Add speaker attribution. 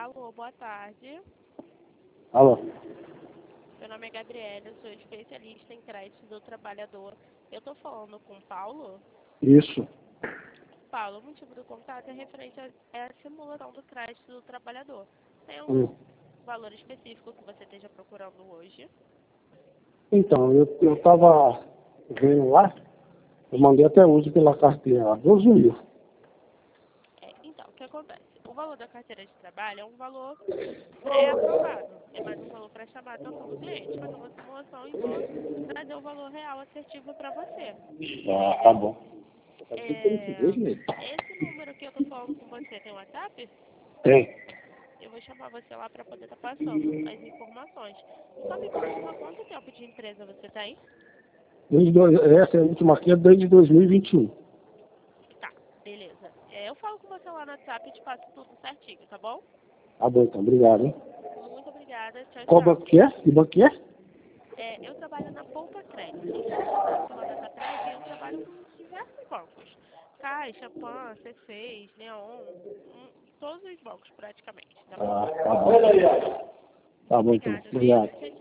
Speaker 1: Alô, boa tarde.
Speaker 2: Alô?
Speaker 1: Meu nome é Gabriela, eu sou especialista em crédito do trabalhador. Eu tô falando com o Paulo.
Speaker 2: Isso.
Speaker 1: Paulo, o motivo do contato é referente à simulação do crédito do trabalhador. Tem algum valor específico que você esteja procurando hoje?
Speaker 2: Então, eu tava vendo lá, eu mandei até hoje pela carteira lá, 12 mil.
Speaker 1: Então, o que acontece? O valor da carteira de trabalho é um valor pré-aprovado. É mais um valor para chamar a atenção do cliente, fazer uma simulação e vou trazer o valor real assertivo para você.
Speaker 2: Ah, tá bom.
Speaker 1: Esse número que eu tô falando com você tem WhatsApp?
Speaker 2: Tem.
Speaker 1: Eu vou chamar você lá para poder estar passando as informações. Só me confirma quanto tempo de empresa você tem?
Speaker 2: Essa é a última aqui, é desde 2021.
Speaker 1: Tá, beleza. Eu falo com você lá no WhatsApp e te passo tudo certinho, tá bom?
Speaker 2: Tá bom, então, obrigado, hein?
Speaker 1: Muito obrigada. Tchau,
Speaker 2: Qual
Speaker 1: tchau.
Speaker 2: banco que é? Que banco que é?
Speaker 1: Eu trabalho na Poupa Crédito. Se você acessasse lá na tablet, eu trabalho com diversos bancos. Caixa, Pan, C6, Neon, todos os bancos praticamente, tá bom?
Speaker 2: Ah, tá bom. Tá bom, então,
Speaker 1: Obrigada, viu?
Speaker 2: obrigado.
Speaker 1: Tchau,